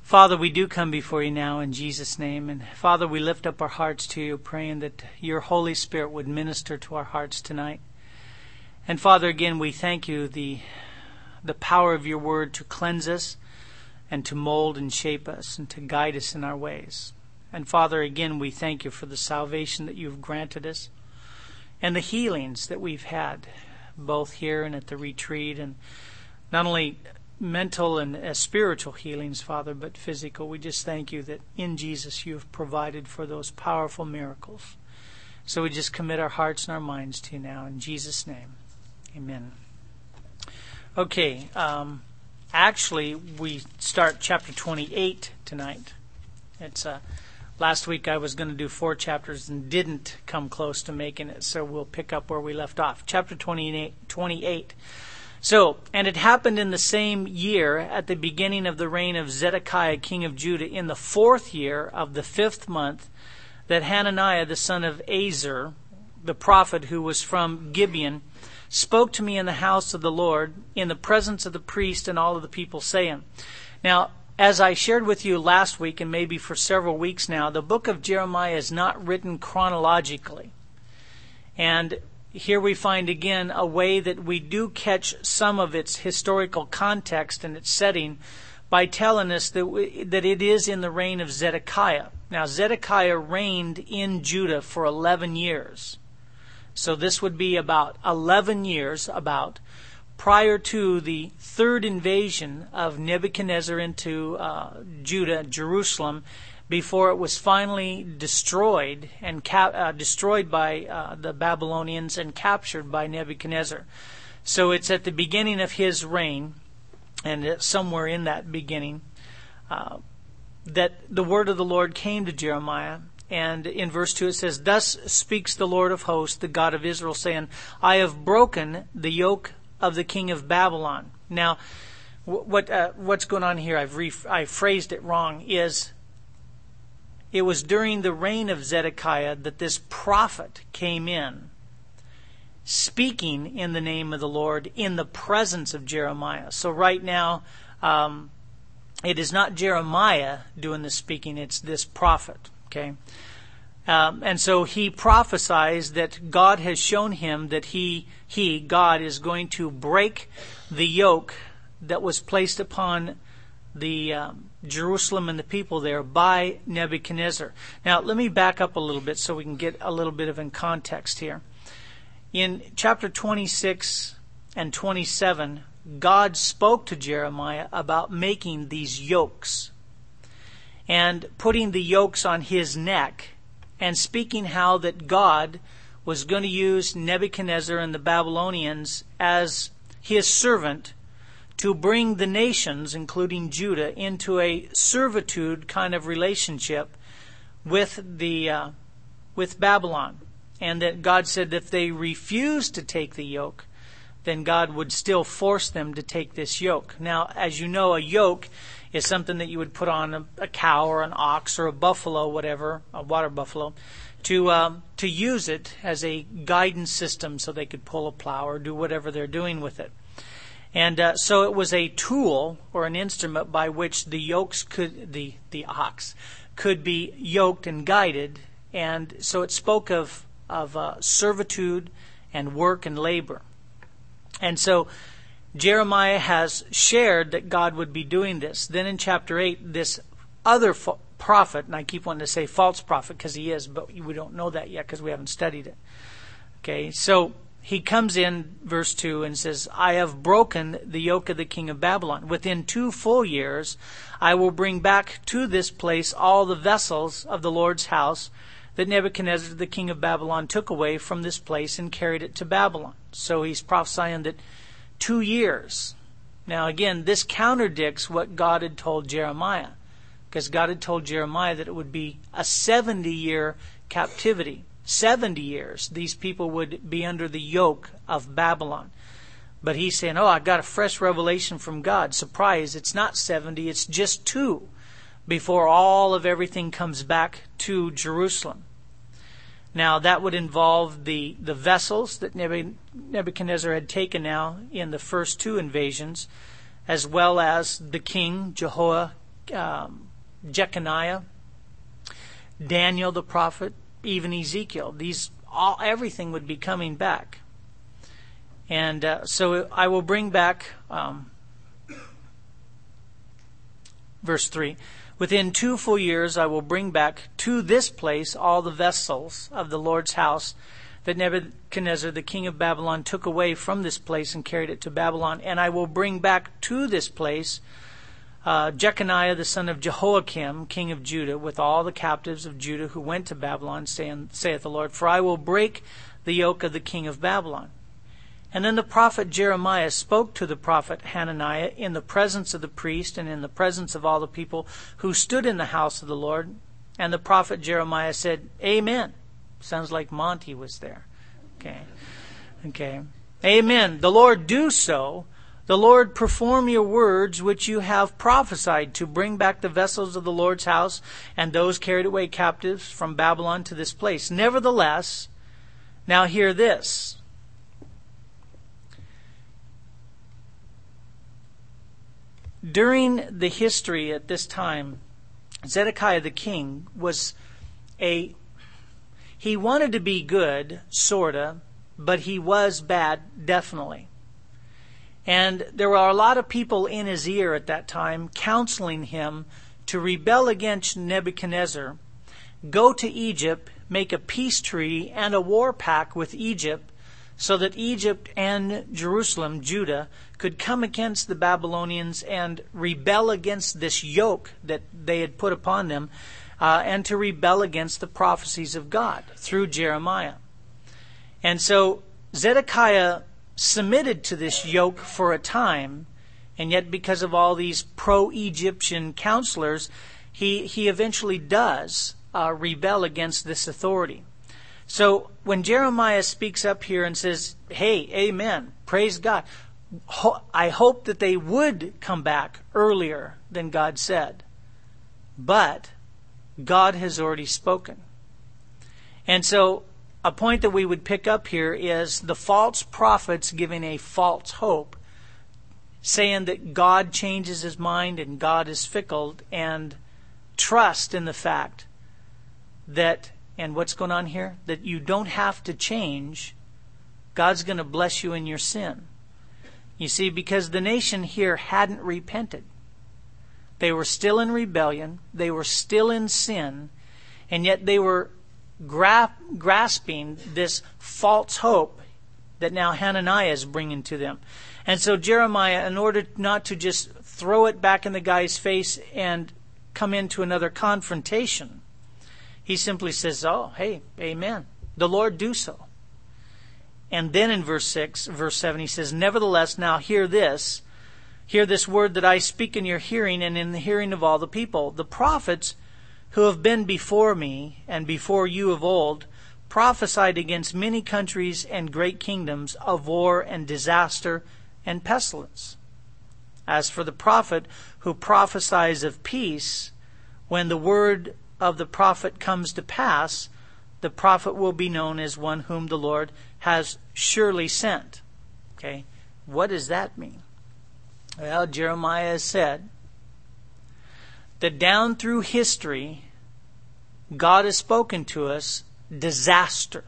Father, we do come before you now in Jesus' name. And Father, we lift up our hearts to you, praying that your Holy Spirit would minister to our hearts tonight. And Father, again, we thank you, the power of your word to cleanse us and to mold and shape us and to guide us in our ways. And Father, again, we thank you for the salvation that you've granted us and the healings that we've had, both here and at the retreat, and not only mental and spiritual healings, Father, but physical. We just thank you that in Jesus you have provided for those powerful miracles. So we just commit our hearts and our minds to you now. In Jesus' name, amen. Okay, actually we start chapter 28 tonight. It's last week I was going to do 4 chapters and didn't come close to making it, so we'll pick up where we left off. Chapter 28. So, and it happened in the same year, at the beginning of the reign of Zedekiah, king of Judah, in the 4th year of the 5th month, that Hananiah, the son of Azur, the prophet who was from Gibeon, spoke to me in the house of the Lord, in the presence of the priest and all of the people, saying. Now, as I shared with you last week, and maybe for several weeks now, the book of Jeremiah is not written chronologically. And here we find again a way that we do catch some of its historical context and its setting by telling us that it is in the reign of Zedekiah. Now, Zedekiah reigned in Judah for 11 years. So this would be about 11 years, prior to the 3rd invasion of Nebuchadnezzar into Judah, Jerusalem, before it was finally destroyed and destroyed by the Babylonians and captured by Nebuchadnezzar. So it's at the beginning of his reign, and somewhere in that beginning, that the word of the Lord came to Jeremiah. And in verse 2 it says, "Thus speaks the Lord of hosts, the God of Israel, saying, I have broken the yoke of the king of Babylon." Now, what's going on here? I phrased it wrong. It was during the reign of Zedekiah that this prophet came in, speaking in the name of the Lord in the presence of Jeremiah. So right now, it is not Jeremiah doing the speaking, it's this prophet. Okay, and so he prophesies that God has shown him that God is going to break the yoke that was placed upon the Jerusalem and the people there by Nebuchadnezzar. Now, let me back up a little bit so we can get a little bit of in context here. In chapter 26 and 27, God spoke to Jeremiah about making these yokes and putting the yokes on his neck, and speaking how that God was going to use Nebuchadnezzar and the Babylonians as his servant to bring the nations, including Judah, into a servitude kind of relationship with Babylon. And that God said that if they refused to take the yoke, then God would still force them to take this yoke. Now, as you know, a yoke is something that you would put on a cow or an ox or a buffalo, whatever, a water buffalo, to use it as a guidance system so they could pull a plow or do whatever they're doing with it. And so it was a tool or an instrument by which the ox could be yoked and guided. And so it spoke of servitude and work and labor. And so Jeremiah has shared that God would be doing this. Then in chapter 8, this other prophet, and I keep wanting to say false prophet because he is, but we don't know that yet because we haven't studied it. Okay, so he comes in, verse 2, and says, I have broken the yoke of the king of Babylon. Within 2 full years, I will bring back to this place all the vessels of the Lord's house that Nebuchadnezzar, the king of Babylon, took away from this place and carried it to Babylon. So he's prophesying that 2 years. Now again, this contradicts what God had told Jeremiah, because God had told Jeremiah that it would be a 70-year captivity. 70 years, these people would be under the yoke of Babylon. But he's saying, I got a fresh revelation from God. Surprise, it's not 70, it's just 2 before all of everything comes back to Jerusalem. Now, that would involve the vessels that Nebuchadnezzar had taken now in the first 2 invasions, as well as the king, Jeconiah, Daniel the prophet, even Ezekiel. Everything would be coming back. And so I will bring back, verse 3, within 2 full years I will bring back to this place all the vessels of the Lord's house that Nebuchadnezzar, the king of Babylon, took away from this place and carried it to Babylon. And I will bring back to this place Jeconiah the son of Jehoiakim, king of Judah, with all the captives of Judah who went to Babylon, saith the Lord, for I will break the yoke of the king of Babylon. And then the prophet Jeremiah spoke to the prophet Hananiah in the presence of the priest and in the presence of all the people who stood in the house of the Lord. And the prophet Jeremiah said, Amen. Sounds like Monty was there. Okay. Amen. The Lord do so. The Lord perform your words which you have prophesied, to bring back the vessels of the Lord's house and those carried away captives from Babylon to this place. Nevertheless, now hear this. During the history at this time, Zedekiah the king he wanted to be good, sorta, but he was bad, definitely. And there were a lot of people in his ear at that time counseling him to rebel against Nebuchadnezzar, go to Egypt, make a peace treaty and a war pact with Egypt, so that Egypt and Jerusalem, Judah, could come against the Babylonians and rebel against this yoke that they had put upon them, and to rebel against the prophecies of God through Jeremiah. And so Zedekiah submitted to this yoke for a time, and yet because of all these pro-Egyptian counselors, he eventually does rebel against this authority. So when Jeremiah speaks up here and says, hey, amen, praise God, I hope that they would come back earlier than God said. But God has already spoken. And so a point that we would pick up here is the false prophets giving a false hope, saying that God changes his mind and God is fickle, and trust in the fact that, and what's going on here, that you don't have to change. God's going to bless you in your sin. You see, because the nation here hadn't repented. They were still in rebellion. They were still in sin. And yet they were grasping this false hope that now Hananiah is bringing to them. And so Jeremiah, in order not to just throw it back in the guy's face and come into another confrontation, he simply says, oh, hey, amen. The Lord do so. And then in verse 7, he says, nevertheless, now hear this word that I speak in your hearing and in the hearing of all the people. The prophets who have been before me and before you of old prophesied against many countries and great kingdoms of war and disaster and pestilence. As for the prophet who prophesies of peace, when the word of the prophet comes to pass, the prophet will be known as one whom the Lord has surely sent. Okay, what does that mean? Well, Jeremiah has said that down through history, God has spoken to us disaster.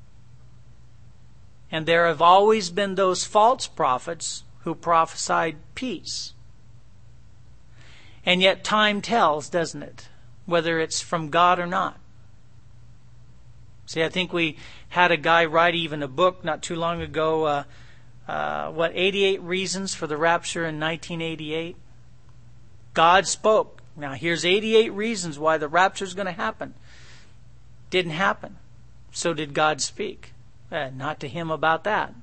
And there have always been those false prophets who prophesied peace. And yet time tells, doesn't it, whether it's from God or not. See, I think we had a guy write even a book not too long ago, 88 Reasons for the Rapture in 1988. God spoke. Now here's 88 reasons why the rapture is going to happen. Didn't happen. So did God speak? Not to him about that.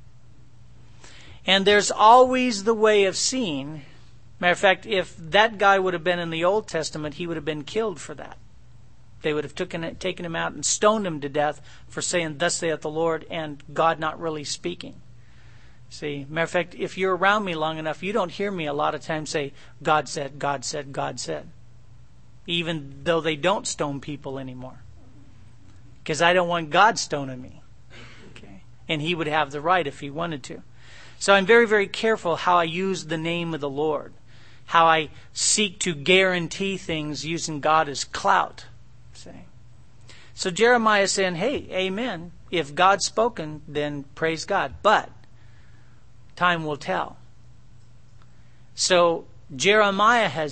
And there's always the way of seeing. Matter of fact, if that guy would have been in the Old Testament, he would have been killed for that. They would have taken him out and stoned him to death for saying, thus saith the Lord, and God not really speaking. See, matter of fact, if you're around me long enough, you don't hear me a lot of times say, God said, God said, God said. Even though they don't stone people anymore. Because I don't want God stoning me. Okay? And he would have the right if he wanted to. So I'm very, very careful how I use the name of the Lord. how I seek to guarantee things using God as clout. See? So Jeremiah is saying, hey, amen. If God's spoken, then praise God. But time will tell. So Jeremiah has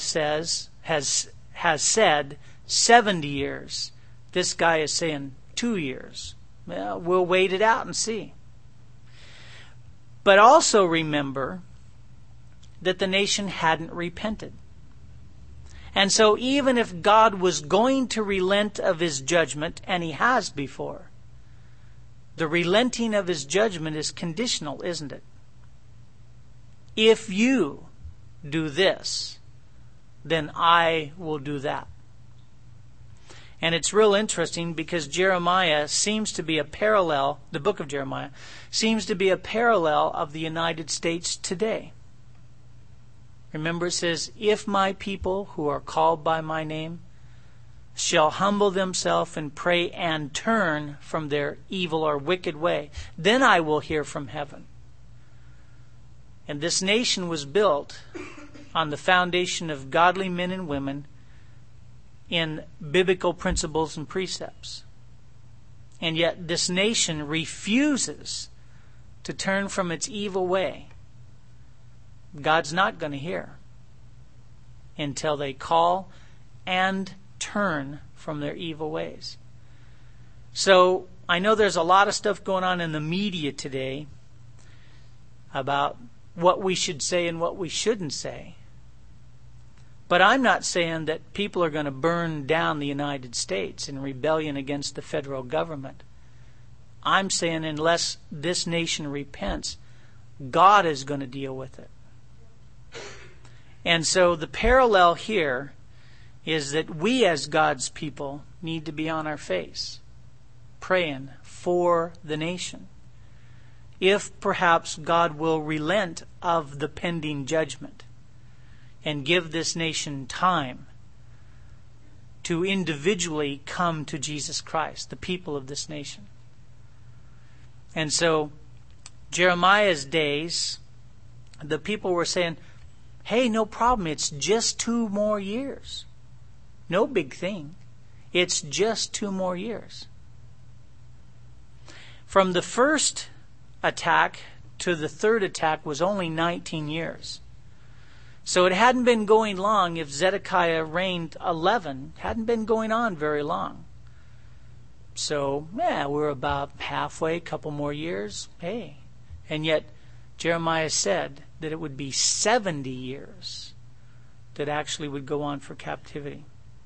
said 70 years. This guy is saying 2 years. Well, we'll wait it out and see. But also remember that the nation hadn't repented. And so even if God was going to relent of his judgment, and he has before, the relenting of his judgment is conditional, isn't it? If you do this, then I will do that. And it's real interesting because Jeremiah seems to be a parallel, the book of Jeremiah, seems to be a parallel of the United States today. Remember, it says, if my people who are called by my name shall humble themselves and pray and turn from their evil or wicked way, then I will hear from heaven. And this nation was built on the foundation of godly men and women in biblical principles and precepts. And yet this nation refuses to turn from its evil way. God's not going to hear until they call and turn from their evil ways. So I know there's a lot of stuff going on in the media today about what we should say and what we shouldn't say. But I'm not saying that people are going to burn down the United States in rebellion against the federal government. I'm saying unless this nation repents, God is going to deal with it. And so the parallel here is that we as God's people need to be on our face, praying for the nation. If perhaps God will relent of the pending judgment and give this nation time to individually come to Jesus Christ, the people of this nation. And so Jeremiah's days, the people were saying, hey, no problem, it's just 2 more years. No big thing. It's just 2 more years. From the first attack to the third attack was only 19 years. So it hadn't been going long if Zedekiah reigned 11. Hadn't been going on very long. So, we're about halfway, a couple more years. Hey. And yet, Jeremiah said that it would be 70 years that actually would go on for captivity.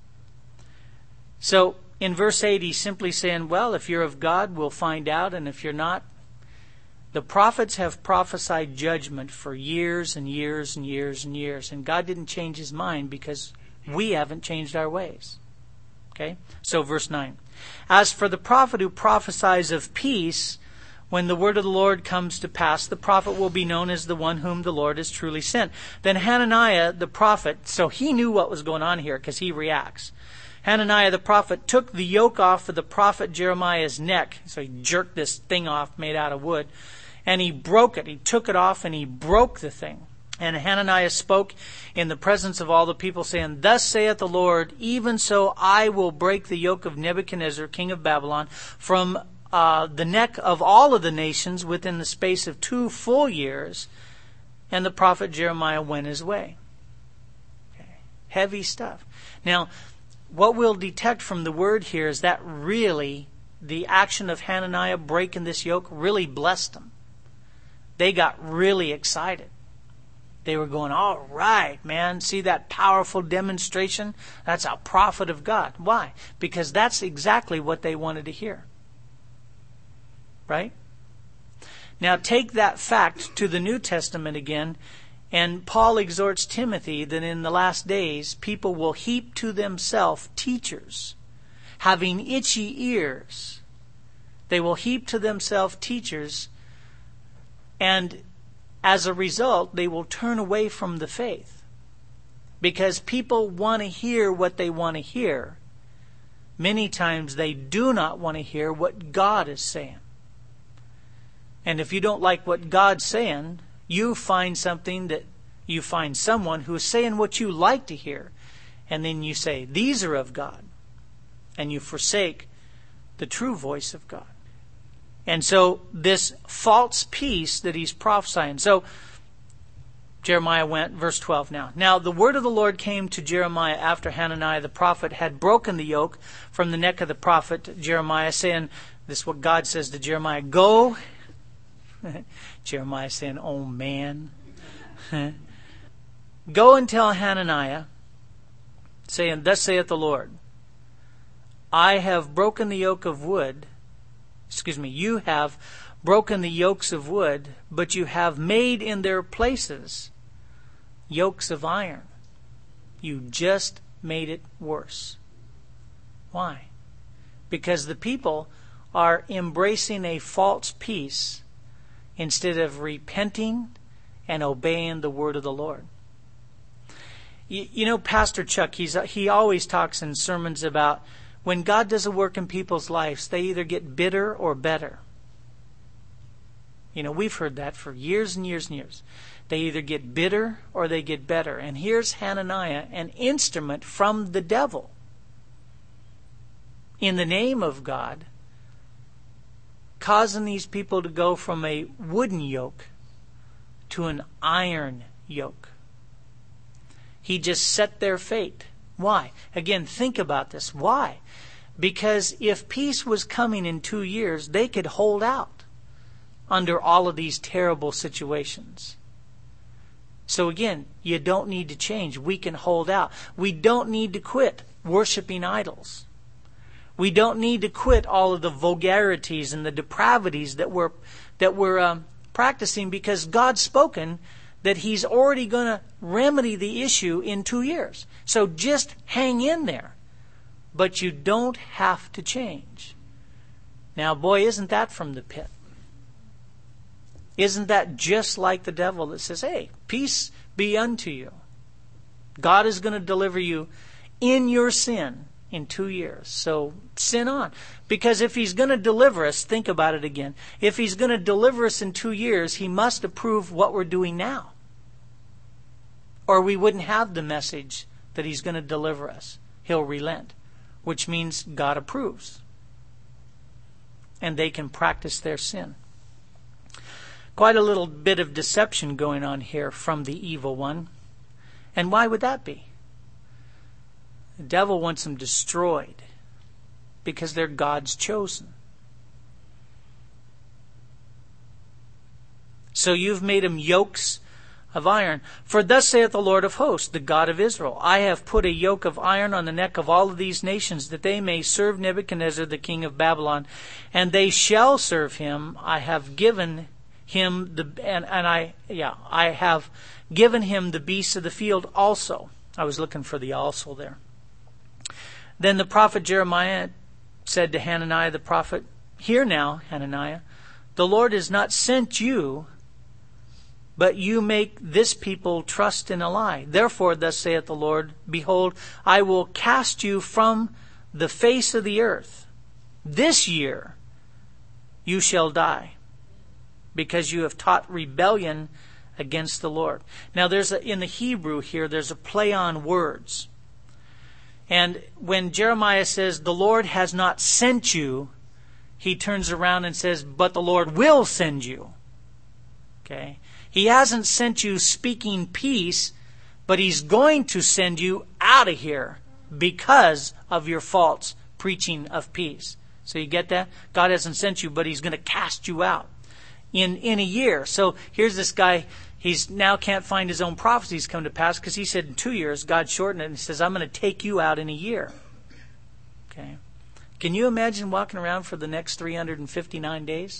So, in verse 8, he's simply saying, well, if you're of God, we'll find out, and if you're not, the prophets have prophesied judgment for years and years and years and years, and God didn't change his mind because we haven't changed our ways. Okay? So, verse 9. As for the prophet who prophesies of peace, when the word of the Lord comes to pass, the prophet will be known as the one whom the Lord has truly sent. Then Hananiah the prophet, so he knew what was going on here because he reacts. Hananiah the prophet took the yoke off of the prophet Jeremiah's neck. So he jerked this thing off made out of wood. And he broke it. He took it off and he broke the thing. And Hananiah spoke in the presence of all the people, saying, Thus saith the Lord, even so I will break the yoke of Nebuchadnezzar, king of Babylon, from the neck of all of the nations within the space of 2 full years. And the prophet Jeremiah went his way. Okay. Heavy stuff. Now, what we'll detect from the word here is that really the action of Hananiah breaking this yoke really blessed them. They got really excited. They were going, all right, man, see that powerful demonstration? That's a prophet of God. Why? Because that's exactly what they wanted to hear. Right? Now take that fact to the New Testament again, and Paul exhorts Timothy that in the last days people will heap to themselves teachers, having itchy ears. They will heap to themselves teachers, and as a result, they will turn away from the faith. Because people want to hear what they want to hear. Many times they do not want to hear what God is saying. And if you don't like what God's saying, you find something that you find someone who is saying what you like to hear, and then you say, these are of God, and you forsake the true voice of God. And so this false peace that he's prophesying. So Jeremiah went, verse 12 now. Now the word of the Lord came to Jeremiah after Hananiah the prophet had broken the yoke from the neck of the prophet Jeremiah, saying, this is what God says to Jeremiah, go. Jeremiah saying, oh man. Go and tell Hananiah, saying, thus saith the Lord, I have broken the yoke of wood. You have broken the yokes of wood, but you have made in their places yokes of iron. You just made it worse. Why? Because the people are embracing a false peace instead of repenting and obeying the word of the Lord. You know, Pastor Chuck, he always talks in sermons about when God does a work in people's lives, they either get bitter or better. You know, we've heard that for years and years and years. They either get bitter or they get better. And here's Hananiah, an instrument from the devil, in the name of God, causing these people to go from a wooden yoke to an iron yoke. He just set their fate. Why? Again, think about this. Why? Because if peace was coming in 2 years, they could hold out under all of these terrible situations. So again, you don't need to change. We can hold out. We don't need to quit worshiping idols. We don't need to quit all of the vulgarities and the depravities that we're practicing, because God's spoken that He's already going to remedy the issue in 2 years. So just hang in there. But you don't have to change. Now, boy, isn't that from the pit? Isn't that just like the devil that says, hey, peace be unto you. God is going to deliver you in your sin in 2 years. So sin on. Because if He's going to deliver us, think about it again. If He's going to deliver us in 2 years, He must approve what we're doing now. Or we wouldn't have the message that He's going to deliver us. He'll relent, which means God approves. And they can practice their sin. Quite a little bit of deception going on here from the evil one. And why would that be? The devil wants them destroyed because they're God's chosen. So you've made them yokes of iron. For thus saith the Lord of hosts, the God of Israel, I have put a yoke of iron on the neck of all of these nations, that they may serve Nebuchadnezzar the king of Babylon, and they shall serve him. I have given him I have given him the beasts of the field also. I was looking for the also there. Then the prophet Jeremiah said to Hananiah the prophet, hear now, Hananiah, the Lord has not sent you, but you make this people trust in a lie. Therefore, thus saith the Lord, behold, I will cast you from the face of the earth. This year you shall die, because you have taught rebellion against the Lord. Now, in the Hebrew here, there's a play on words. And when Jeremiah says, the Lord has not sent you, he turns around and says, but the Lord will send you. Okay? He hasn't sent you speaking peace, but He's going to send you out of here because of your false preaching of peace. So you get that? God hasn't sent you, but He's going to cast you out in a year. So here's this guy. He's now can't find his own prophecies come to pass because he said in 2 years, God shortened it and He says, I'm going to take you out in a year. Okay. Can you imagine walking around for the next 359 days?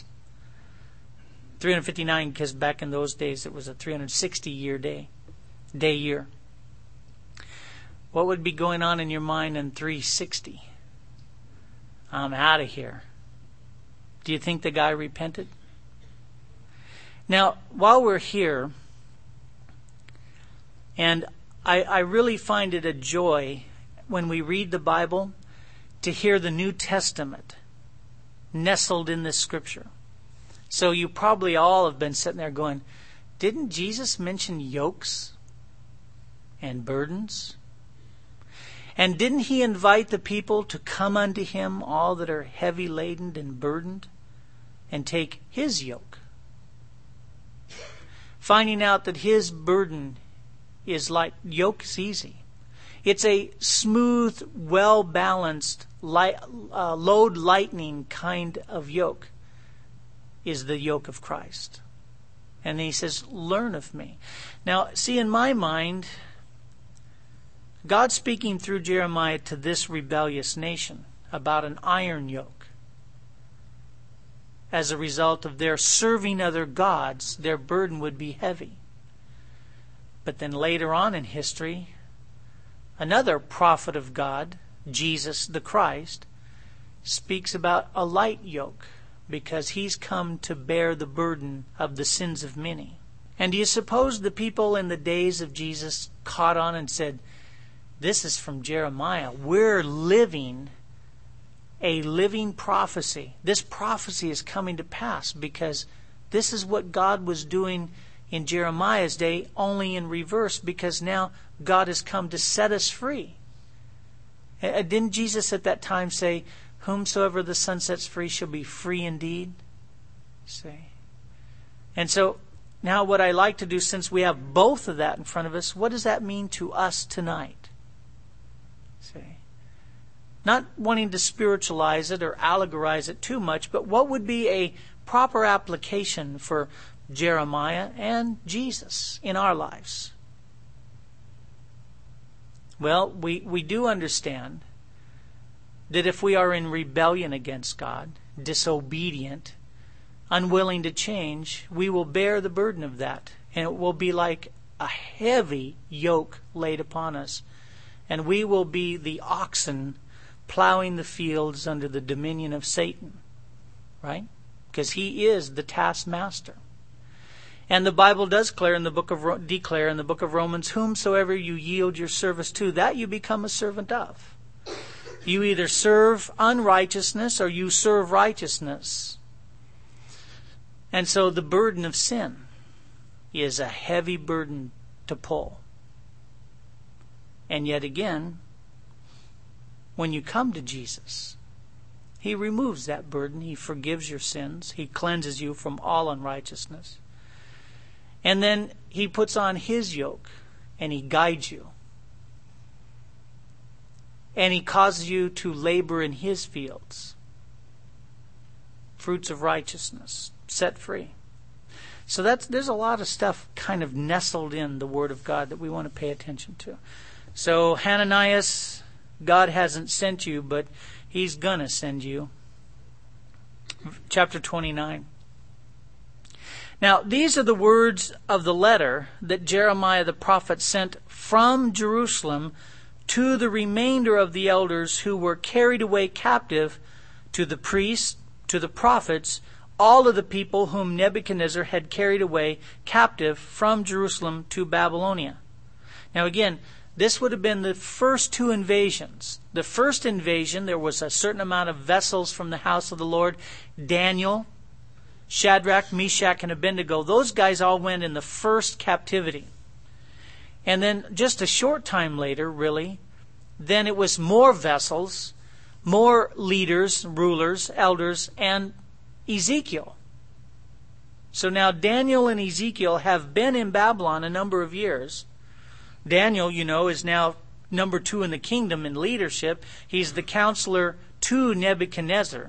359 because back in those days it was a 360-year day year. What would be going on in your mind in 360? I'm out of here. Do you think the guy repented? Now, while we're here, and I really find it a joy when we read the Bible to hear the New Testament nestled in this scripture. So you probably all have been sitting there going, didn't Jesus mention yokes and burdens? And didn't he invite the people to come unto him, all that are heavy laden and burdened, and take his yoke? Finding out that his burden is light. Yoke is easy. It's a smooth, well-balanced, load lightening kind of yoke is the yoke of Christ. And he says, learn of me. Now, see, in my mind, God speaking through Jeremiah to this rebellious nation about an iron yoke. As a result of their serving other gods, their burden would be heavy. But then later on in history, another prophet of God, Jesus the Christ, speaks about a light yoke because he's come to bear the burden of the sins of many. And do you suppose the people in the days of Jesus caught on and said, this is from Jeremiah. We're living a living prophecy. This prophecy is coming to pass because this is what God was doing in Jeremiah's day, only in reverse, because now God has come to set us free. Didn't Jesus at that time say, whomsoever the Son sets free shall be free indeed? Say. And so now what I like to do, since we have both of that in front of us, what does that mean to us tonight? Say. Not wanting to spiritualize it or allegorize it too much, but what would be a proper application for Jeremiah and Jesus in our lives? Well, we do understand that if we are in rebellion against God, disobedient, unwilling to change, we will bear the burden of that. And it will be like a heavy yoke laid upon us. And we will be the oxen plowing the fields under the dominion of Satan. Right? Because he is the taskmaster. And the Bible does declare in the book of Romans, whomsoever you yield your service to, that you become a servant of. You either serve unrighteousness or you serve righteousness. And so the burden of sin is a heavy burden to pull. And yet again, when you come to Jesus, he removes that burden. He forgives your sins. He cleanses you from all unrighteousness. And then he puts on his yoke and he guides you. And he causes you to labor in his fields. Fruits of righteousness, set free. So there's a lot of stuff kind of nestled in the Word of God that we want to pay attention to. So Hananias, God hasn't sent you, but he's going to send you. Chapter 29. Now, these are the words of the letter that Jeremiah the prophet sent from Jerusalem to the remainder of the elders who were carried away captive, to the priests, to the prophets, all of the people whom Nebuchadnezzar had carried away captive from Jerusalem to Babylonia. Now again, this would have been the first two invasions. The first invasion, there was a certain amount of vessels from the house of the Lord. Daniel, Shadrach, Meshach, and Abednego, those guys all went in the first captivity. And then just a short time later, really, then it was more vessels, more leaders, rulers, elders, and Ezekiel. So now Daniel and Ezekiel have been in Babylon a number of years. Daniel, is now number 2 in the kingdom in leadership. He's the counselor to Nebuchadnezzar.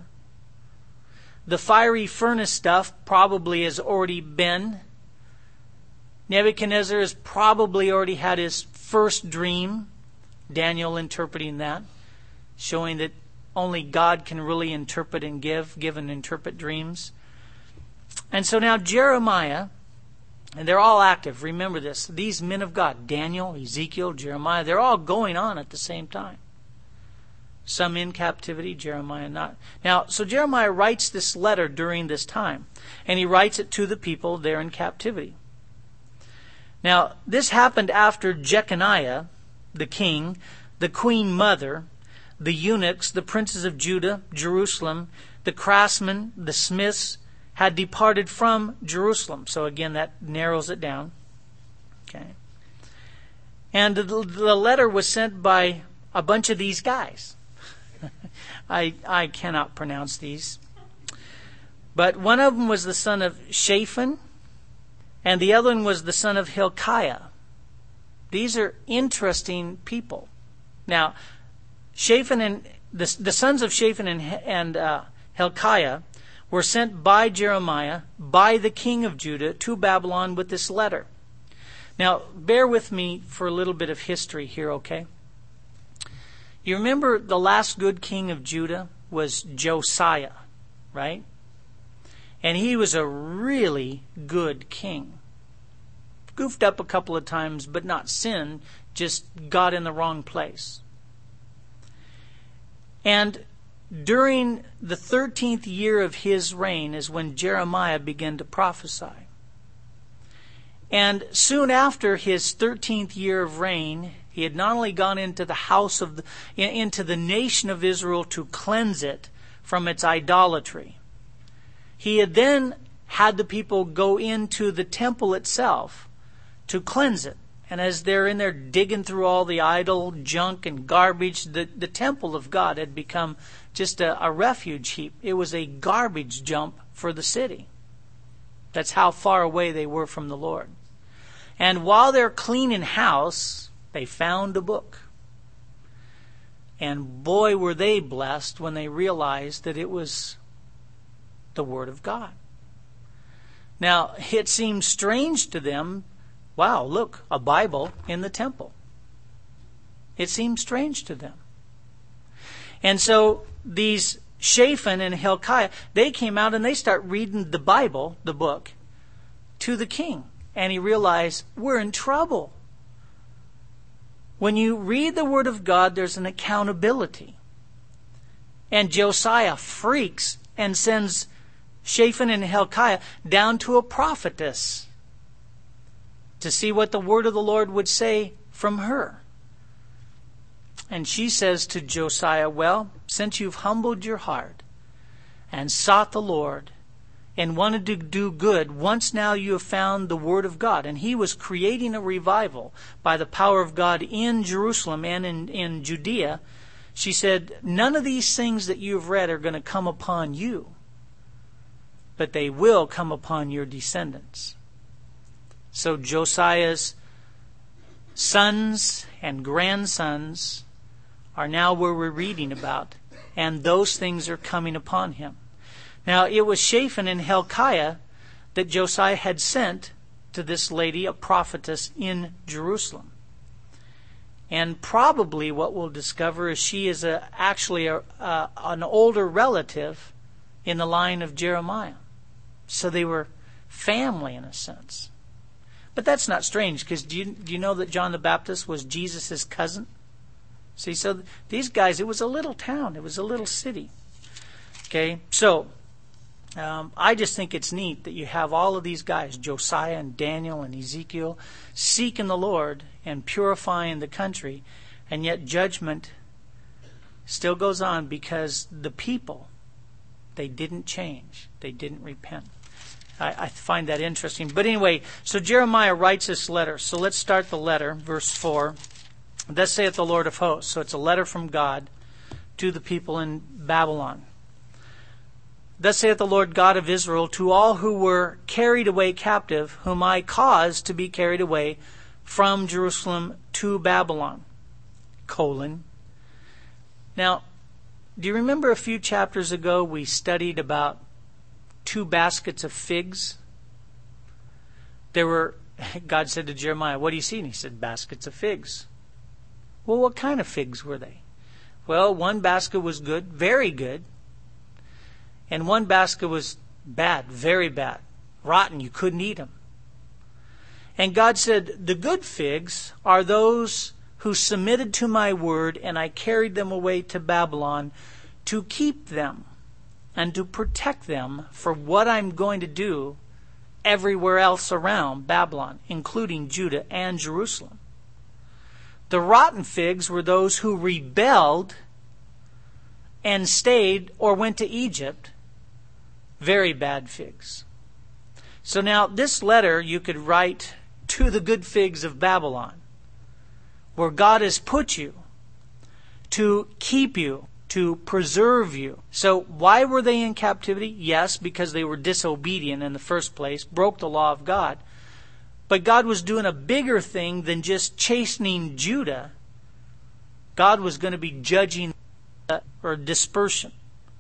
The fiery furnace stuff probably has already been. Nebuchadnezzar has probably already had his first dream. Daniel interpreting that, showing that only God can really interpret and give and interpret dreams. And so now Jeremiah, and they're all active. Remember this. These men of God, Daniel, Ezekiel, Jeremiah, they're all going on at the same time. Some in captivity, Jeremiah not. Now, so Jeremiah writes this letter during this time, and he writes it to the people there in captivity. Now, this happened after Jeconiah, the king, the queen mother, the eunuchs, the princes of Judah, Jerusalem, the craftsmen, the smiths, had departed from Jerusalem. So again, that narrows it down. Okay. And the letter was sent by a bunch of these guys. I cannot pronounce these. But one of them was the son of Shaphan, and the other one was the son of Hilkiah. These are interesting people. Now, Shaphan and the sons of Shaphan and Hilkiah were sent by Jeremiah, by the king of Judah, to Babylon with this letter. Now, bear with me for a little bit of history here, okay? You remember the last good king of Judah was Josiah, right? And he was a really good king. Goofed up a couple of times, but not sin, just got in the wrong place. And during the 13th year of his reign is when Jeremiah began to prophesy. And soon after his 13th year of reign, he had not only gone into the house of into the nation of Israel to cleanse it from its idolatry. He had then had the people go into the temple itself to cleanse it. And as they're in there digging through all the idol junk and garbage, the temple of God had become just a refuge heap. It was a garbage dump for the city. That's how far away they were from the Lord. And while they're cleaning house, they found a book. And boy, were they blessed when they realized that it was the Word of God. Now, it seemed strange to them. Wow, look, a Bible in the temple. It seemed strange to them. And so these Shaphan and Hilkiah, they came out and they start reading the Bible, the book, to the king. And he realized, we're in trouble. When you read the Word of God, there's an accountability. And Josiah freaks and sends Shaphan and Hilkiah down to a prophetess to see what the word of the Lord would say from her. And she says to Josiah, well, since you've humbled your heart and sought the Lord and wanted to do good, once now you have found the Word of God. And he was creating a revival by the power of God in Jerusalem and in Judea. She said, none of these things that you've read are going to come upon you, but they will come upon your descendants. So Josiah's sons and grandsons are now where we're reading about, and those things are coming upon him. Now, it was Shaphan and Hilkiah that Josiah had sent to this lady, a prophetess in Jerusalem. And probably what we'll discover is she is actually an older relative in the line of Jeremiah. So they were family in a sense. But that's not strange, because do you know that John the Baptist was Jesus' cousin? See, so these guys, it was a little town. It was a little city. Okay, so I just think it's neat that you have all of these guys, Josiah and Daniel and Ezekiel, seeking the Lord and purifying the country, and yet judgment still goes on because the people, they didn't change. They didn't repent. I find that interesting. But anyway, so Jeremiah writes this letter. So let's start the letter, verse 4. Thus saith the Lord of hosts. So it's a letter from God to the people in Babylon. Thus saith the Lord God of Israel, to all who were carried away captive, whom I caused to be carried away from Jerusalem to Babylon. Now, do you remember a few chapters ago we studied about 2 baskets of figs? God said to Jeremiah, what do you see? And he said, baskets of figs. Well, what kind of figs were they? Well, one basket was good, very good. And one basket was bad, very bad, rotten. You couldn't eat them. And God said, the good figs are those who submitted to my word, and I carried them away to Babylon to keep them and to protect them for what I'm going to do everywhere else around Babylon, including Judah and Jerusalem. The rotten figs were those who rebelled and stayed or went to Egypt. Very bad figs. So now this letter you could write to the good figs of Babylon. where God has put you to keep you, to preserve you. So why were they in captivity? Yes, because they were disobedient in the first place, broke the law of God. But God was doing a bigger thing than just chastening Judah. God was going to be judging or dispersion.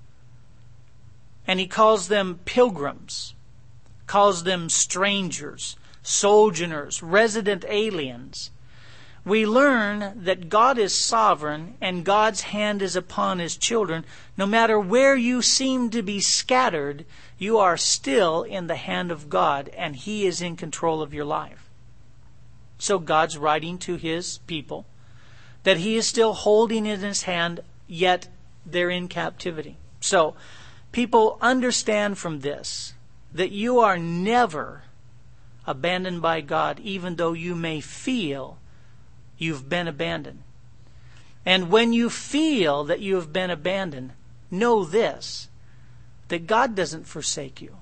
And He calls them pilgrims, calls them strangers, sojourners, resident aliens. We learn that God is sovereign and God's hand is upon His children. No matter where you seem to be scattered, you are still in the hand of God and He is in control of your life. So God's writing to His people that He is still holding in His hand, yet they're in captivity. So people understand from this that you are never abandoned by God, even though you may feel you've been abandoned. And when you feel that you have been abandoned, know this, that God doesn't forsake you.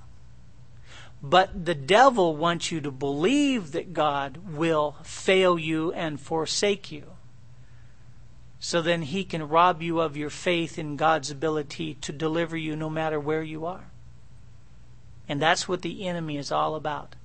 But the devil wants you to believe that God will fail you and forsake you. So then he can rob you of your faith in God's ability to deliver you no matter where you are. And that's what the enemy is all about.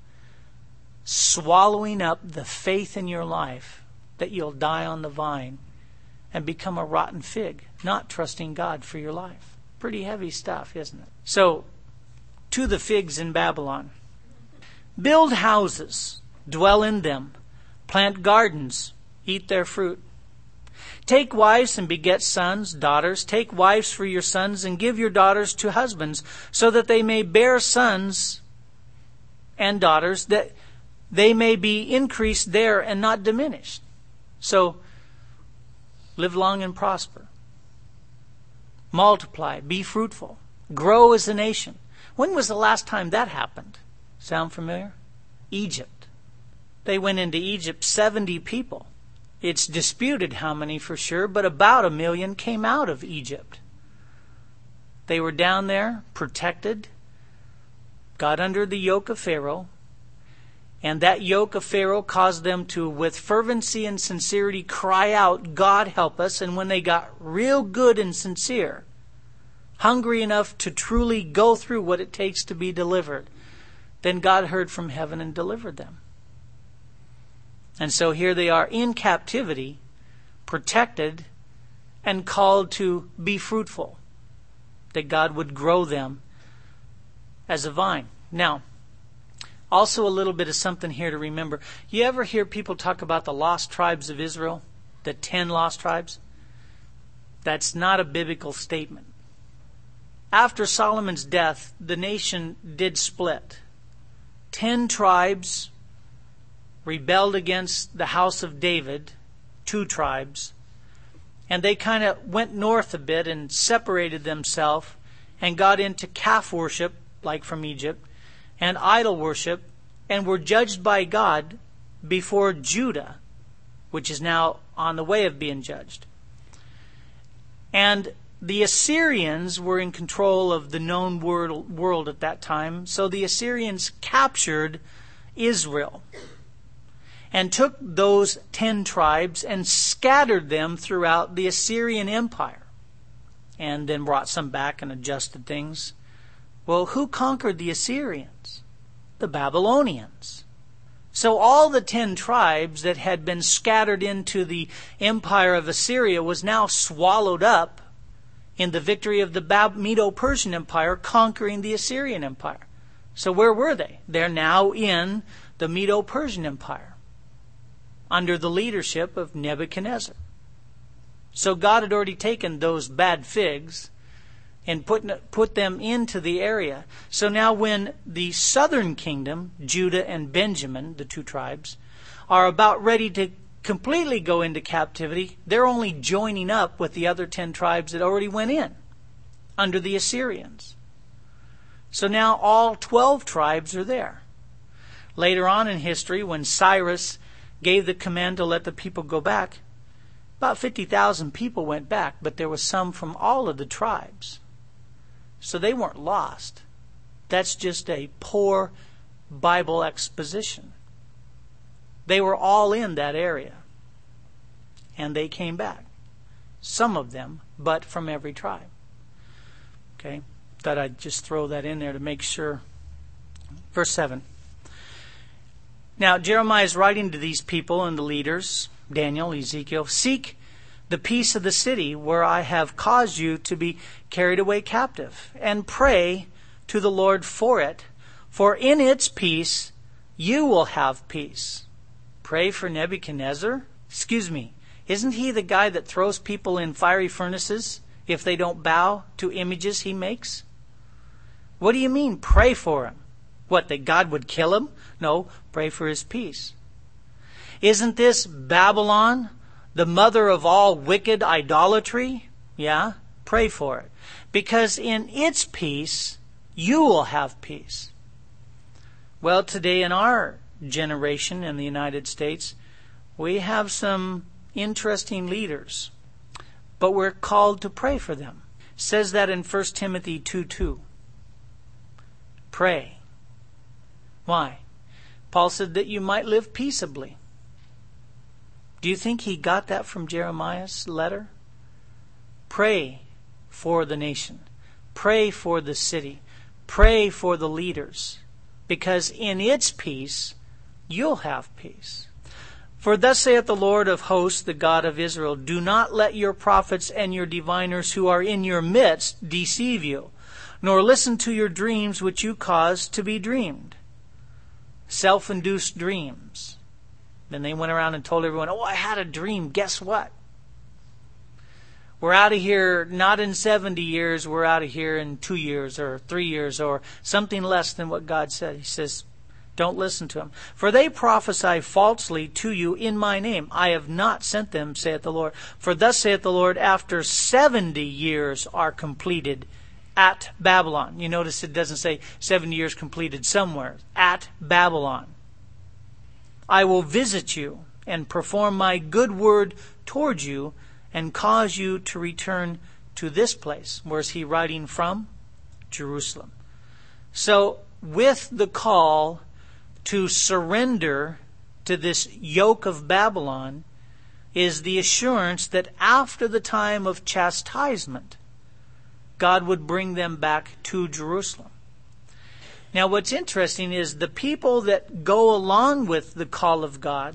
Swallowing up the faith in your life that you'll die on the vine and become a rotten fig, not trusting God for your life. Pretty heavy stuff, isn't it? So, to the figs in Babylon. Build houses, dwell in them, plant gardens, eat their fruit. Take wives and beget sons, daughters. Take wives for your sons and give your daughters to husbands, so that they may bear sons and daughters, that they may be increased there and not diminished. So, live long and prosper. Multiply, be fruitful, grow as a nation. When was the last time that happened? Sound familiar? Egypt. They went into Egypt, 70 people. It's disputed how many for sure, but about 1 million came out of Egypt. They were down there, protected, got under the yoke of Pharaoh, and that yoke of Pharaoh caused them to, with fervency and sincerity, cry out, God help us. And when they got real good and sincere, hungry enough to truly go through what it takes to be delivered, then God heard from heaven and delivered them. And so here they are in captivity, protected, and called to be fruitful, that God would grow them as a vine. Now, also a little bit of something here to remember. You ever hear people talk about the lost tribes of Israel? The 10 lost tribes? That's not a biblical statement. After Solomon's death, the nation did split. 10 tribes rebelled against the house of David, 2 tribes, and they kind of went north a bit and separated themselves and got into calf worship, like from Egypt, and idol worship, and were judged by God before Judah, which is now on the way of being judged. And the Assyrians were in control of the known world at that time, so the Assyrians captured Israel and took those 10 tribes and scattered them throughout the Assyrian Empire, and then brought some back and adjusted things. Well, who conquered the Assyrians? The Babylonians. So all the 10 tribes that had been scattered into the empire of Assyria was now swallowed up in the victory of the Medo-Persian Empire, conquering the Assyrian Empire. So where were they? They're now in the Medo-Persian Empire, under the leadership of Nebuchadnezzar. So God had already taken those bad figs and put them into the area. So now when the southern kingdom, Judah and Benjamin, the 2 tribes, are about ready to completely go into captivity, they're only joining up with the other 10 tribes that already went in under the Assyrians. So now all 12 tribes are there. Later on in history, when Cyrus gave the command to let the people go back, about 50,000 people went back, but there was some from all of the tribes. So they weren't lost. That's just a poor Bible exposition. They were all in that area. and they came back. Some of them, but from every tribe. Okay, thought I'd just throw that in there to make sure. Verse 7. Now Jeremiah is writing to these people and the leaders, Daniel, Ezekiel, seek the peace of the city where I have caused you to be carried away captive, and pray to the Lord for it, for in its peace you will have peace. Pray for Nebuchadnezzar? Excuse me, isn't he the guy that throws people in fiery furnaces if they don't bow to images he makes? What do you mean, pray for him? What, that God would kill him? No, pray for his peace. Isn't this Babylon, the mother of all wicked idolatry? Yeah, pray for it. Because in its peace, you will have peace. Well, today in our generation in the United States, we have some interesting leaders, but we're called to pray for them. It says that in 1 Timothy 2:2. Pray. Why? Paul said that you might live peaceably. Do you think he got that from Jeremiah's letter? Pray for the nation. Pray for the city. Pray for the leaders. Because in its peace, you'll have peace. For thus saith the Lord of hosts, the God of Israel, do not let your prophets and your diviners who are in your midst deceive you, nor listen to your dreams which you cause to be dreamed. Self-induced dreams. Then they went around and told everyone, oh, I had a dream. Guess what? We're out of here not in 70 years. We're out of here in 2 years or 3 years or something less than what God said. He says, don't listen to them. For they prophesy falsely to you in my name. I have not sent them, saith the Lord. For thus saith the Lord, after 70 years are completed at Babylon. You notice it doesn't say 70 years completed somewhere. At Babylon. I will visit you and perform my good word toward you and cause you to return to this place. Where's he writing from? Jerusalem. So with the call to surrender to this yoke of Babylon is the assurance that after the time of chastisement, God would bring them back to Jerusalem. Now what's interesting is the people that go along with the call of God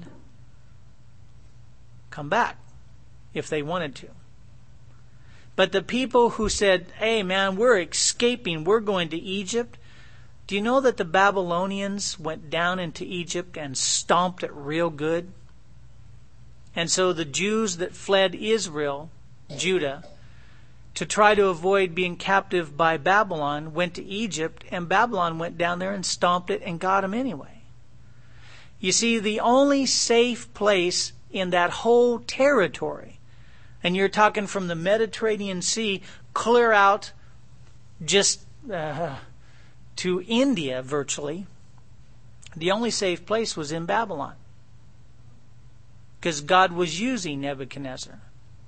come back if they wanted to. But the people who said, hey man, we're escaping, we're going to Egypt. Do you know that the Babylonians went down into Egypt and stomped it real good? And so the Jews that fled Israel, Judah, to try to avoid being captive by Babylon, went to Egypt, and Babylon went down there and stomped it and got them anyway. You see, the only safe place in that whole territory, and you're talking from the Mediterranean Sea clear out just to India virtually, the only safe place was in Babylon. Because God was using Nebuchadnezzar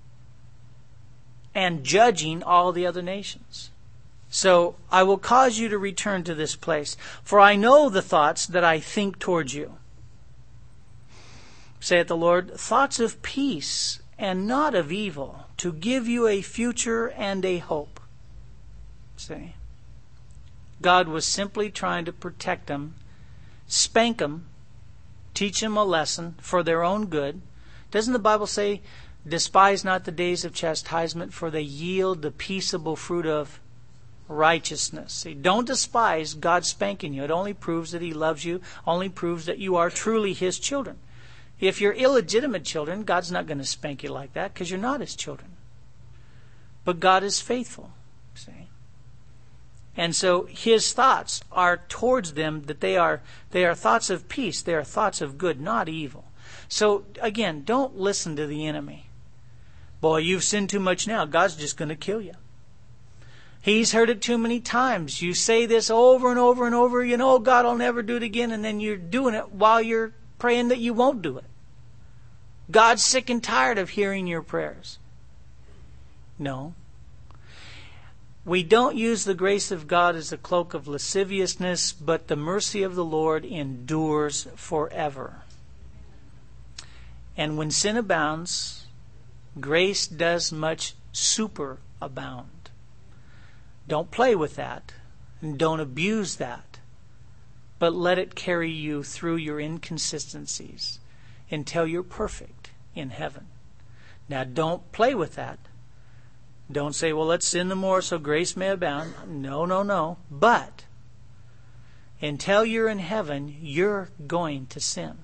and judging all the other nations. So I will cause you to return to this place, for I know the thoughts that I think towards you, saith the Lord, thoughts of peace and not of evil, to give you a future and a hope. See? God was simply trying to protect them, spank them, teach them a lesson for their own good. Doesn't the Bible say, despise not the days of chastisement, for they yield the peaceable fruit of righteousness. See, don't despise God spanking you. It only proves that He loves you, only proves that you are truly His children. If you're illegitimate children, God's not going to spank you like that because you're not His children. But God is faithful. See? And so His thoughts are towards them that they are thoughts of peace. They are thoughts of good, not evil. So again, don't listen to the enemy. Boy, you've sinned too much now. God's just going to kill you. He's heard it too many times. You say this over and over and over. You know, God will never do it again. And then you're doing it while you're praying that you won't do it. God's sick and tired of hearing your prayers. No. We don't use the grace of God as a cloak of lasciviousness, but the mercy of the Lord endures forever. And when sin abounds, Grace does much superabound. Don't play with that, and don't abuse that, but let it carry you through your inconsistencies until you're perfect in heaven. Now, don't play with that. Don't say, well, let's sin the more so grace may abound. No. But until you're in heaven, you're going to sin.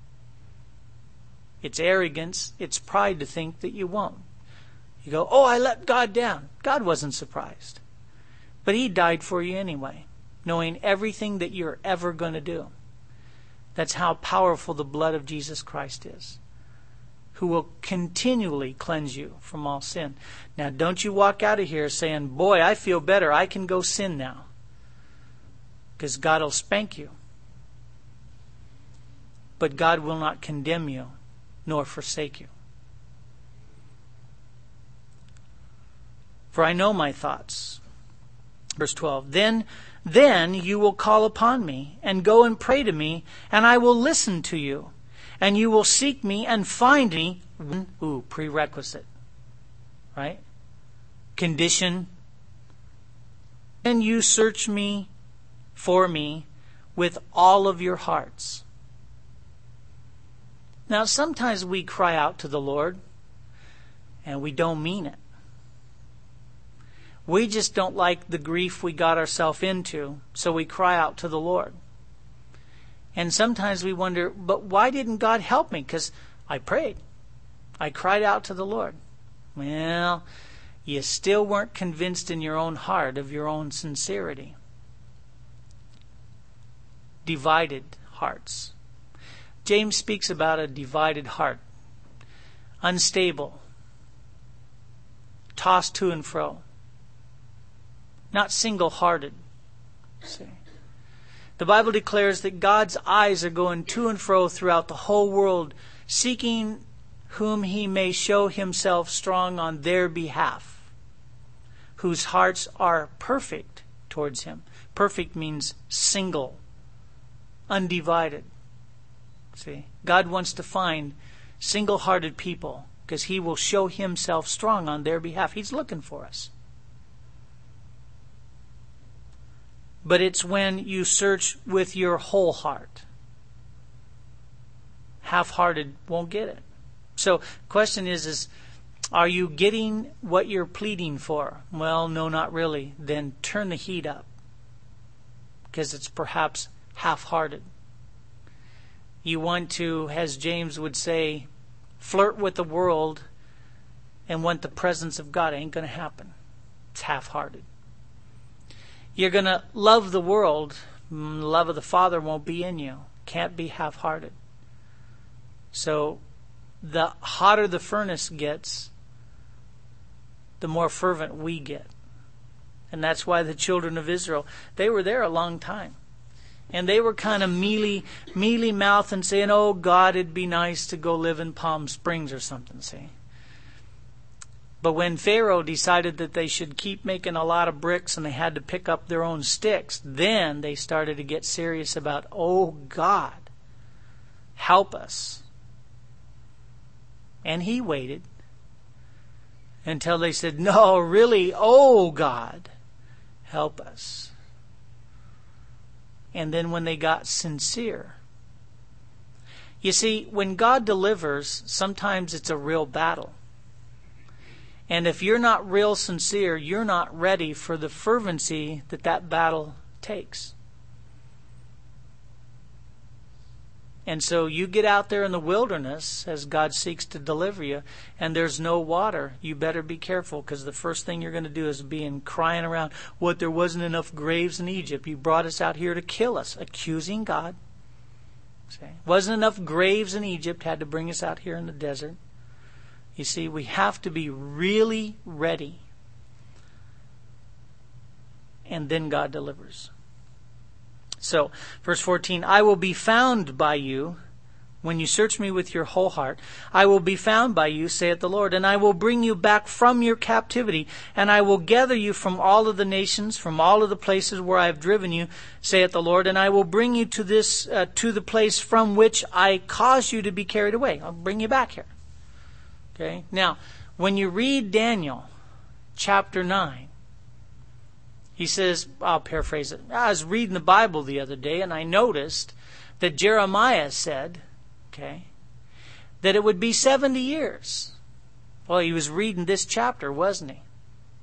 It's arrogance, it's pride to think that you won't. You go, oh, I let God down. God wasn't surprised. But He died for you anyway, knowing everything that you're ever going to do. That's how powerful the blood of Jesus Christ is, who will continually cleanse you from all sin. Now, don't you walk out of here saying, boy, I feel better. I can go sin now. Because God will spank you. But God will not condemn you, nor forsake you. For I know my thoughts. Verse 12. Then you will call upon me and go and pray to me, and I will listen to you. And you will seek me and find me. Ooh, prerequisite. Right? Condition. And you search me for me with all of your hearts. Now, sometimes we cry out to the Lord, and we don't mean it. We just don't like the grief we got ourselves into, so we cry out to the Lord. And sometimes we wonder, but why didn't God help me? Because I prayed. I cried out to the Lord. Well, you still weren't convinced in your own heart of your own sincerity. Divided hearts. James speaks about a divided heart. Unstable. Tossed to and fro. Not single-hearted. See? The Bible declares that God's eyes are going to and fro throughout the whole world, seeking whom He may show Himself strong on their behalf, whose hearts are perfect towards Him. Perfect means single, undivided. See, God wants to find single-hearted people because He will show Himself strong on their behalf. He's looking for us. But it's when you search with your whole heart. Half-hearted won't get it. So the question is are you getting what you're pleading for? Well, no, not really. Then turn the heat up. Because it's perhaps half-hearted. You want to, as James would say, flirt with the world and want the presence of God. It ain't going to happen. It's half-hearted. You're going to love the world. Love of the Father won't be in you. Can't be half-hearted. So the hotter the furnace gets, the more fervent we get. And that's why the children of Israel, they were there a long time. And they were kind of mealy mouth and saying, oh God, it'd be nice to go live in Palm Springs or something, see. But when Pharaoh decided that they should keep making a lot of bricks and they had to pick up their own sticks, then they started to get serious about, oh God, help us. And He waited until they said, no, really, oh God, help us. And then when they got sincere. You see, when God delivers, sometimes it's a real battle. And if you're not real sincere, you're not ready for the fervency that battle takes. And so you get out there in the wilderness as God seeks to deliver you, and there's no water. You better be careful, because the first thing you're going to do is be crying around, what, there wasn't enough graves in Egypt. You brought us out here to kill us, accusing God. See? Wasn't enough graves in Egypt, had to bring us out here in the desert. You see, we have to be really ready. And then God delivers. So, verse 14, I will be found by you when you search me with your whole heart. I will be found by you, saith the Lord, and I will bring you back from your captivity, and I will gather you from all of the nations, from all of the places where I have driven you, saith the Lord, and I will bring you to the place from which I caused you to be carried away. I'll bring you back here. Okay. Now, When you read Daniel chapter 9, he says, I'll paraphrase it. I was reading the Bible the other day and I noticed that Jeremiah said, that it would be 70 years. Well, he was reading this chapter, wasn't he?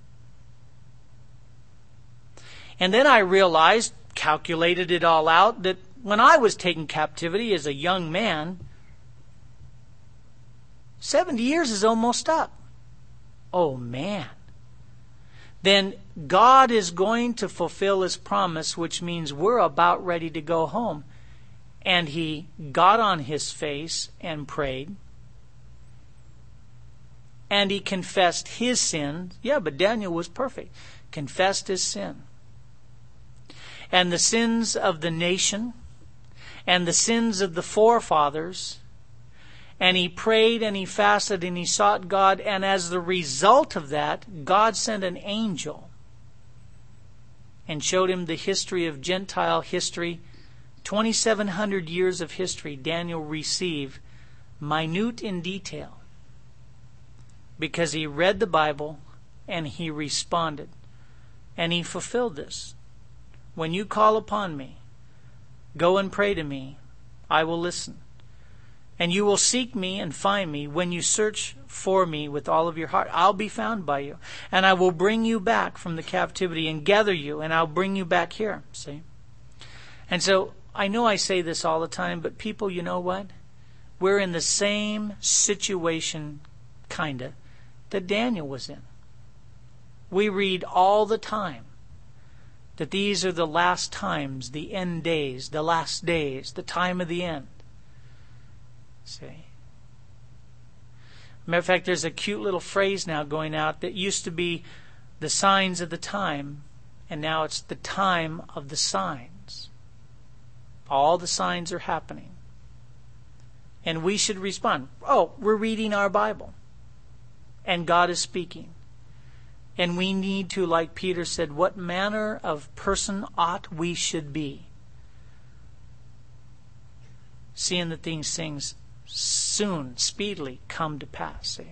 And then I realized, calculated it all out, that when I was taken captivity as a young man, 70 years is almost up. Oh man. Then God is going to fulfill His promise, which means we're about ready to go home. And he got on his face and prayed. And he confessed his sin. Yeah, but Daniel was perfect. Confessed his sin. And the sins of the nation. And the sins of the forefathers. And he prayed and he fasted and he sought God. And as the result of that, God sent an angel and showed him the history of Gentile history. 2,700 years of history Daniel received, minute in detail, because he read the Bible and he responded. And he fulfilled this. When you call upon me, go and pray to me, I will listen. And you will seek me and find me when you search for me with all of your heart. I'll be found by you. And I will bring you back from the captivity and gather you, and I'll bring you back here. See? And so, I know I say this all the time, but people, you know what? We're in the same situation, kinda, that Daniel was in. We read all the time that these are the last times, the end days, the last days, the time of the end. See? Matter of fact, there's a cute little phrase now going out that used to be the signs of the time, and now it's the time of the signs. All the signs are happening. And we should respond. Oh, we're reading our Bible. And God is speaking. And we need to, like Peter said, what manner of person ought we should be? Seeing that these things soon, speedily come to pass. See?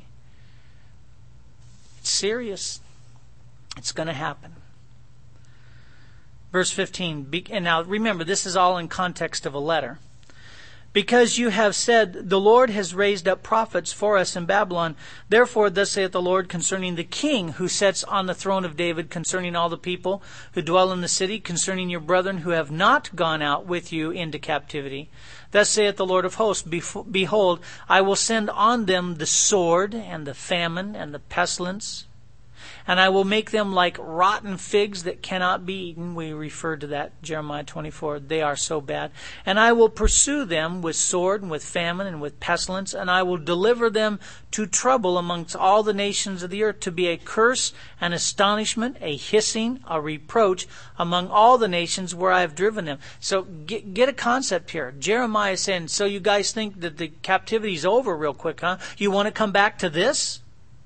It's serious. It's going to happen. Verse 15, and now remember, this is all in context of a letter. Because you have said, the Lord has raised up prophets for us in Babylon. Therefore, thus saith the Lord concerning the king who sits on the throne of David, concerning all the people who dwell in the city, concerning your brethren who have not gone out with you into captivity. Thus saith the Lord of hosts, behold, I will send on them the sword and the famine and the pestilence. And I will make them like rotten figs that cannot be eaten. We refer to that, Jeremiah 24. They are so bad. And I will pursue them with sword and with famine and with pestilence. And I will deliver them to trouble amongst all the nations of the earth, to be a curse, an astonishment, a hissing, a reproach among all the nations where I have driven them. So get a concept here. Jeremiah is saying, so you guys think that the captivity is over real quick, huh? You want to come back to this?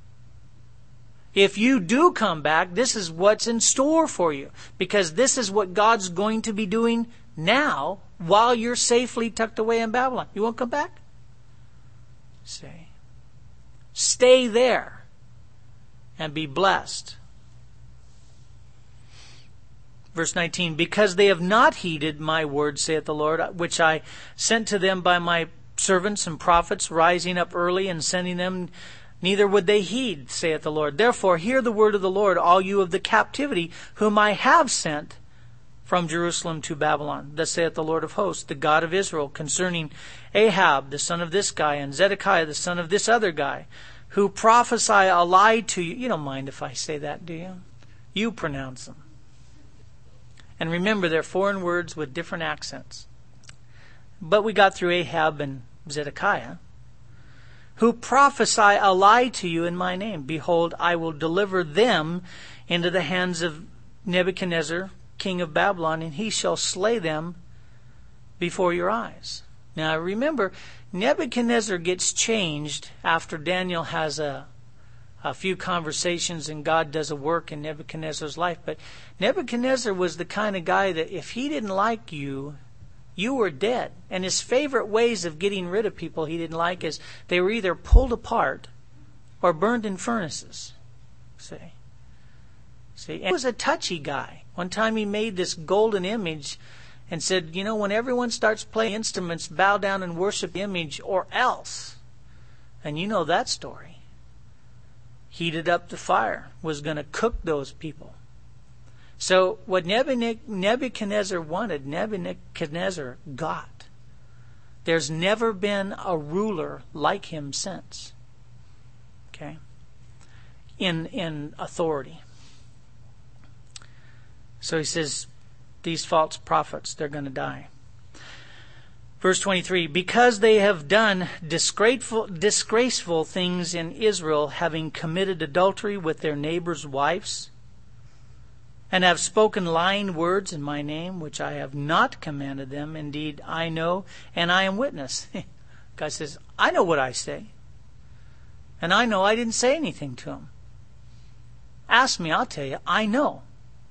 If you do come back, this is what's in store for you. Because this is what God's going to be doing now while you're safely tucked away in Babylon. You won't come back? Stay there and be blessed. Verse 19, because they have not heeded my word, saith the Lord, which I sent to them by my servants and prophets, rising up early and sending them, neither would they heed, saith the Lord. Therefore, hear the word of the Lord, all you of the captivity, whom I have sent from Jerusalem to Babylon. Thus saith the Lord of hosts, the God of Israel, concerning Ahab, the son of this guy, and Zedekiah, the son of this other guy, who prophesy a lie to you. You don't mind if I say that, do you? You pronounce them. And remember, they're foreign words with different accents. But we got through Ahab and Zedekiah. Who prophesy a lie to you in my name. Behold, I will deliver them into the hands of Nebuchadnezzar, king of Babylon, and he shall slay them before your eyes. Now remember, Nebuchadnezzar gets changed after Daniel has a few conversations and God does a work in Nebuchadnezzar's life. But Nebuchadnezzar was the kind of guy that if he didn't like you, you were dead. And his favorite ways of getting rid of people he didn't like is they were either pulled apart or burned in furnaces. See, and he was a touchy guy. One time he made this golden image and said, when everyone starts playing instruments, bow down and worship the image or else. And you know that story. Heated up the fire, was going to cook those people. So what Nebuchadnezzar wanted, Nebuchadnezzar got. There's never been a ruler like him since. Okay? In authority. So he says, these false prophets, they're going to die. Verse 23, because they have done disgraceful things in Israel, having committed adultery with their neighbors' wives, and have spoken lying words in my name, which I have not commanded them. Indeed, I know, and I am witness. God says, I know what I say. And I know I didn't say anything to them. Ask me, I'll tell you, I know.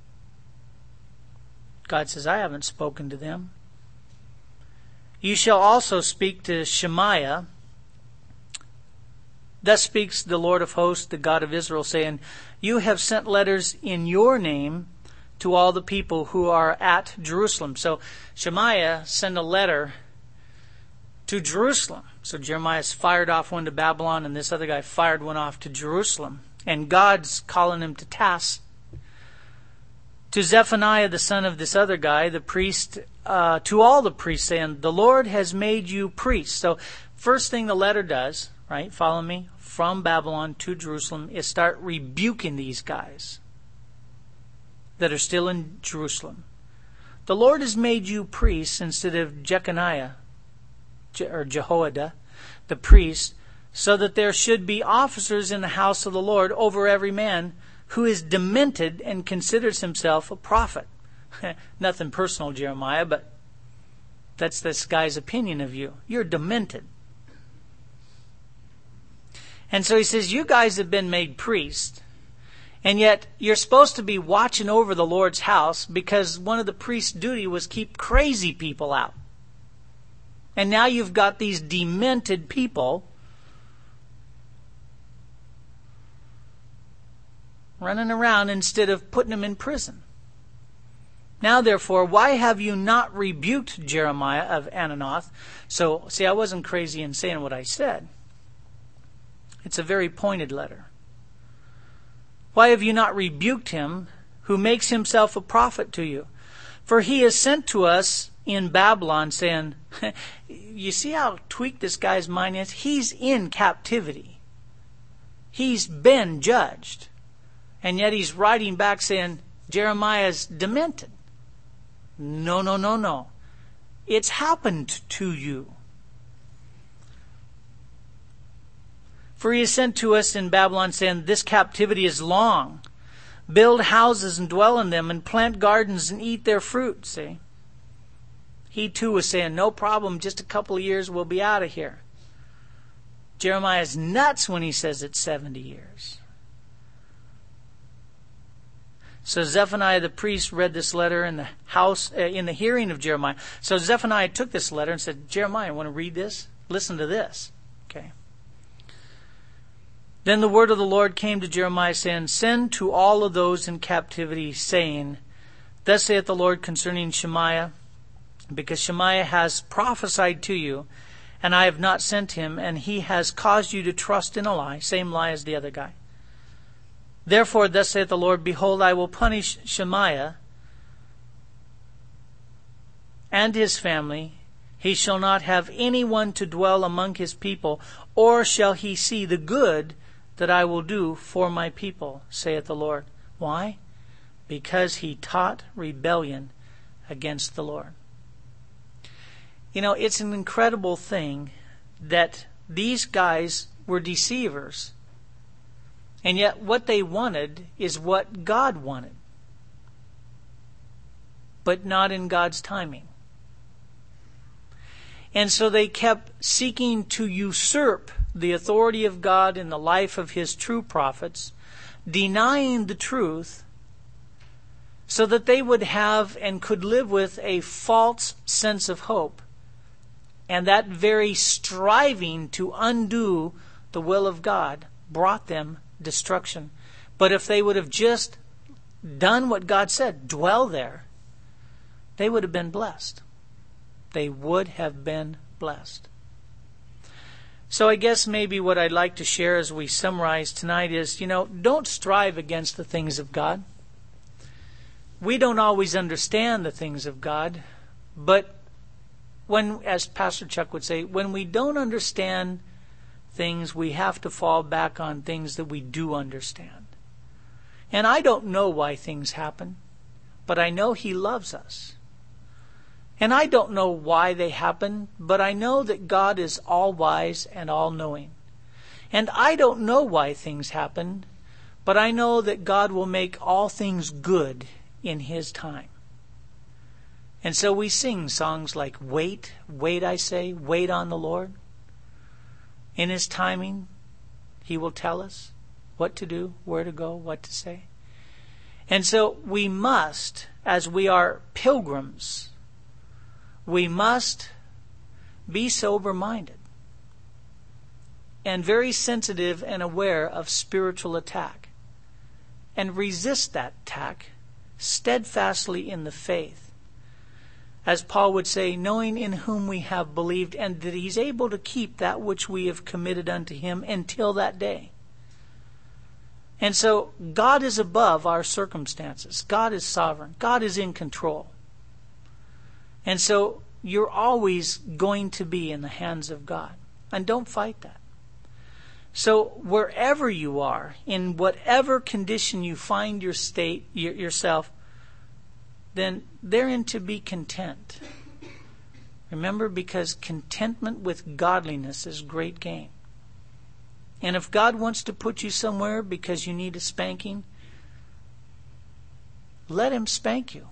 God says, I haven't spoken to them. You shall also speak to Shemaiah. Thus speaks the Lord of hosts, the God of Israel, saying, you have sent letters in your name to all the people who are at Jerusalem. So Shemaiah sent a letter to Jerusalem. So Jeremiah's fired off one to Babylon, and this other guy fired one off to Jerusalem. And God's calling him to task. To Zephaniah, the son of this other guy, the priest, to all the priests, saying, the Lord has made you priests. So first thing the letter does, right, follow me, from Babylon to Jerusalem, is start rebuking these guys that are still in Jerusalem. The Lord has made you priests instead of Jeconiah, or Jehoiada, the priest, so that there should be officers in the house of the Lord over every man who is demented and considers himself a prophet. Nothing personal, Jeremiah, but that's this guy's opinion of you. You're demented. And so he says, you guys have been made priests, and yet you're supposed to be watching over the Lord's house because one of the priest's duty was keep crazy people out. And now you've got these demented people running around instead of putting them in prison. Now, therefore, why have you not rebuked Jeremiah of Anathoth? So, see, I wasn't crazy in saying what I said. It's a very pointed letter. Why have you not rebuked him who makes himself a prophet to you? For he is sent to us in Babylon saying, you see how tweaked this guy's mind is? He's in captivity. He's been judged. And yet he's writing back saying, Jeremiah's demented. No. It's happened to you. For he is sent to us in Babylon saying, this captivity is long. Build houses and dwell in them, and plant gardens and eat their fruit. See? He too was saying, no problem, just a couple of years we'll be out of here. Jeremiah's nuts when he says it's 70 years. So Zephaniah the priest read this letter in the house, in the hearing of Jeremiah. So Zephaniah took this letter and said, Jeremiah, want to read this? Listen to this. Okay. Then the word of the Lord came to Jeremiah, saying, send to all of those in captivity, saying, thus saith the Lord concerning Shemaiah, because Shemaiah has prophesied to you, and I have not sent him, and he has caused you to trust in a lie, same lie as the other guy. Therefore, thus saith the Lord, behold, I will punish Shemaiah and his family. He shall not have anyone to dwell among his people, or shall he see the good that I will do for my people, saith the Lord. Why? Because he taught rebellion against the Lord. You know, it's an incredible thing that these guys were deceivers. And yet what they wanted is what God wanted. But not in God's timing. And so they kept seeking to usurp the authority of God in the life of his true prophets, denying the truth, so that they would have and could live with a false sense of hope. And that very striving to undo the will of God brought them destruction. But if they would have just done what God said, dwell there, they would have been blessed. They would have been blessed. So I guess maybe what I'd like to share as we summarize tonight is, don't strive against the things of God. We don't always understand the things of God, but when, as Pastor Chuck would say, when we don't understand things, we have to fall back on things that we do understand. And I don't know why things happen, but I know He loves us. And I don't know why they happen, but I know that God is all-wise and all-knowing. And I don't know why things happen, but I know that God will make all things good in His time. And so we sing songs like, wait, wait, I say, wait on the Lord. In His timing, He will tell us what to do, where to go, what to say. And so we must, as we are pilgrims, we must be sober-minded and very sensitive and aware of spiritual attack, and resist that attack steadfastly in the faith. As Paul would say, knowing in whom we have believed, and that He's able to keep that which we have committed unto Him until that day. And so God is above our circumstances. God is sovereign. God is in control. And so you're always going to be in the hands of God. And don't fight that. So wherever you are, in whatever condition you find yourself, then therein to be content. Remember, because contentment with godliness is great gain. And if God wants to put you somewhere because you need a spanking, let Him spank you.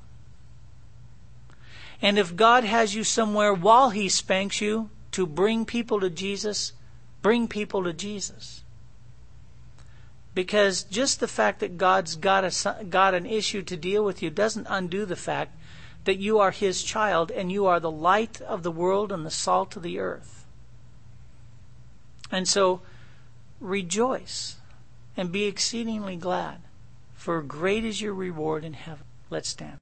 And if God has you somewhere while He spanks you to bring people to Jesus, bring people to Jesus. Because just the fact that God's got an issue to deal with you doesn't undo the fact that you are His child and you are the light of the world and the salt of the earth. And so rejoice and be exceedingly glad, for great is your reward in heaven. Let's stand.